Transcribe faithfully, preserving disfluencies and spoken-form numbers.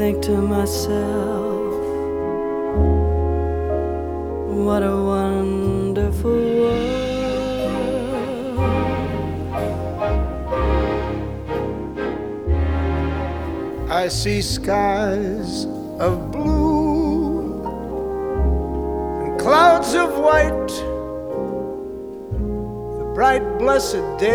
think to myself, what a wonderful world. I see skies of blue and clouds of white, the bright blessed day.